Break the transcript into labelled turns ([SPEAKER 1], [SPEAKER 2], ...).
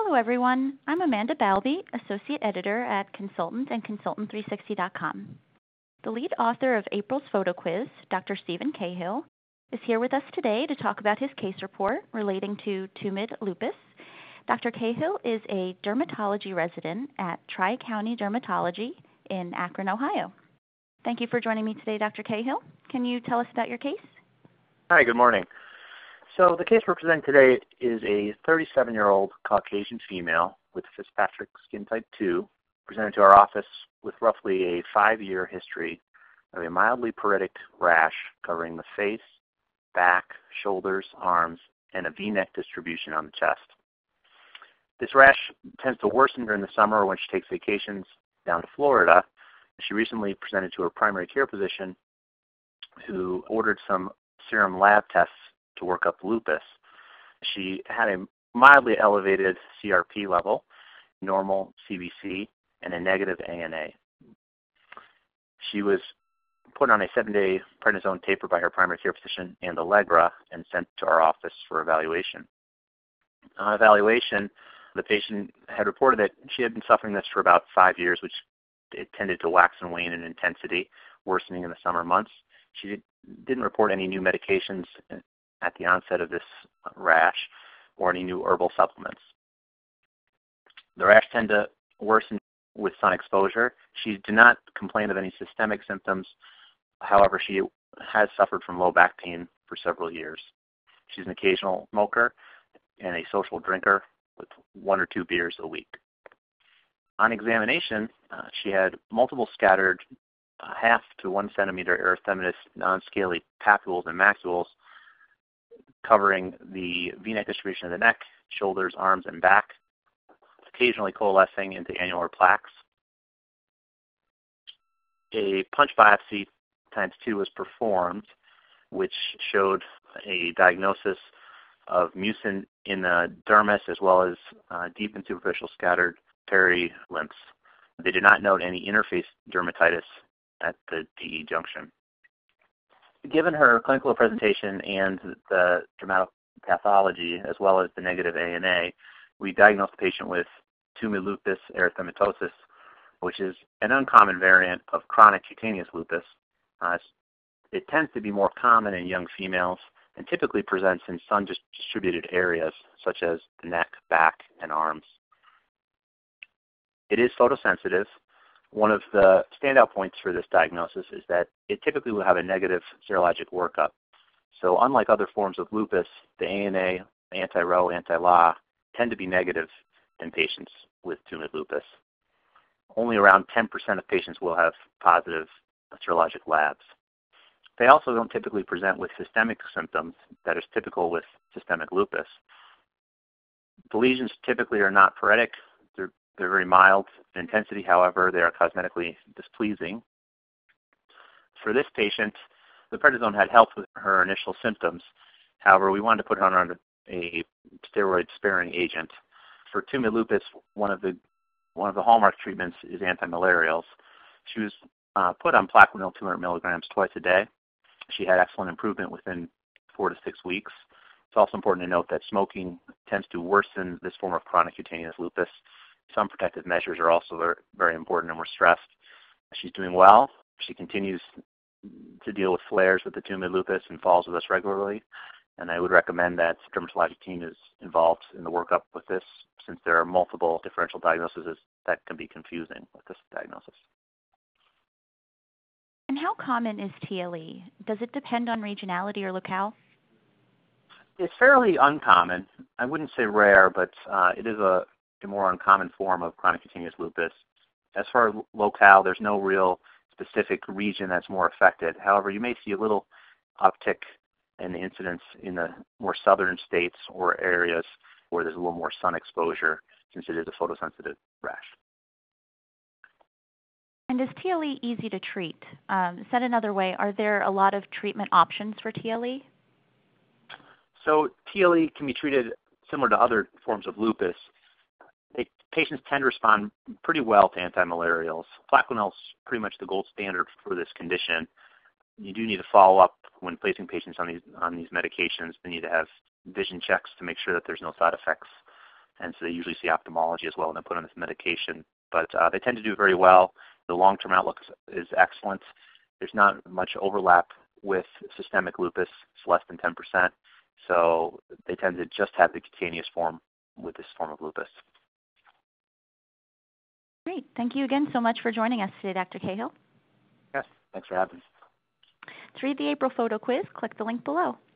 [SPEAKER 1] Hello, everyone. I'm Amanda Balby, Associate Editor at Consultant and Consultant360.com. The lead author of April's Photo Quiz, Dr. Stephen Cahill, is here with us today to talk about his case report relating to tumid lupus. Dr. Cahill is a dermatology resident at Tri-County Dermatology in Akron, Ohio. Thank you for joining me today, Dr. Cahill. Can you tell us about your case?
[SPEAKER 2] Hi, good morning. So the case we're presenting today is a 37-year-old Caucasian female with Fitzpatrick skin type 2, presented to our office with roughly a 5-year history of a mildly pruritic rash covering the face, back, shoulders, arms, and a V-neck distribution on the chest. This rash tends to worsen during the summer when she takes vacations down to Florida. She recently presented to her primary care physician, who ordered some serum lab tests to work up lupus. She had a mildly elevated CRP level, normal CBC, and a negative ANA. She was put on a 7-day prednisone taper by her primary care physician and Allegra and sent to our office for evaluation. On evaluation, the patient had reported that she had been suffering this for about 5 years, which it tended to wax and wane in intensity, worsening in the summer months. She didn't report any new medications at the onset of this rash or any new herbal supplements. The rash tended to worsen with sun exposure. She did not complain of any systemic symptoms. However, she has suffered from low back pain for several years. She's an occasional smoker and a social drinker with 1 or 2 beers a week. On examination, she had multiple scattered 0.5 to 1 centimeter erythematous non-scaly papules and macules covering the V-neck distribution of the neck, shoulders, arms, and back, occasionally coalescing into annular plaques. A punch biopsy times 2 was performed, which showed a diagnosis of mucin in the dermis as well as deep and superficial scattered perilymphs. They did not note any interface dermatitis at the DE junction. Given her clinical presentation and the dermatopathology, as well as the negative ANA, we diagnosed the patient with tumid lupus erythematosus, which is an uncommon variant of chronic cutaneous lupus. It tends to be more common in young females and typically presents in sun-distributed areas, such as the neck, back, and arms. It is photosensitive. One of the standout points for this diagnosis is that it typically will have a negative serologic workup. So unlike other forms of lupus, the ANA, anti-Rho, anti-La tend to be negative in patients with tumid lupus. Only around 10% of patients will have positive serologic labs. They also don't typically present with systemic symptoms that is typical with systemic lupus. The lesions typically are not pruritic. They're very mild in intensity. However, they are cosmetically displeasing. For this patient, the prednisone had helped with her initial symptoms. However, we wanted to put her on a steroid-sparing agent. For tumid lupus, one of the hallmark treatments is antimalarials. She was put on Plaquenil 200 milligrams twice a day. She had excellent improvement within 4 to 6 weeks. It's also important to note that smoking tends to worsen this form of chronic cutaneous lupus. Some protective measures are also very, very important, and we're stressed. She's doing well. She continues to deal with flares with the tumid lupus and falls with us regularly. And I would recommend that the dermatology team is involved in the workup with this, since there are multiple differential diagnoses that can be confusing with this diagnosis.
[SPEAKER 1] And how common is TLE? Does it depend on regionality or locale?
[SPEAKER 2] It's fairly uncommon. I wouldn't say rare, but it is a more uncommon form of chronic cutaneous lupus. As far as locale, there's no real specific region that's more affected. However, you may see a little uptick in the incidence in the more southern states or areas where there's a little more sun exposure, since it is a photosensitive rash.
[SPEAKER 1] And is TLE easy to treat? Said another way, are there a lot of treatment options for TLE?
[SPEAKER 2] So TLE can be treated similar to other forms of lupus. Patients tend to respond pretty well to antimalarials. Plaquenil is pretty much the gold standard for this condition. You do need to follow up when placing patients on these medications. They need to have vision checks to make sure that there's no side effects and so they usually see ophthalmology as well when they put on this medication. But they tend to do very well. The long-term outlook is excellent. There's not much overlap with systemic lupus. It's less than 10%. So they tend to just have the cutaneous form with this form of lupus.
[SPEAKER 1] Great. Thank you again so much for joining us today, Dr. Cahill.
[SPEAKER 2] Yes, thanks for having me.
[SPEAKER 1] To read the April photo quiz, click the link below.